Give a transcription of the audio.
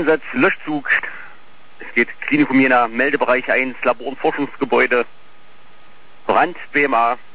Einsatz Löschzug. Es geht Klinikum Jena, Meldebereich 1, Labor- und Forschungsgebäude. Brand BMA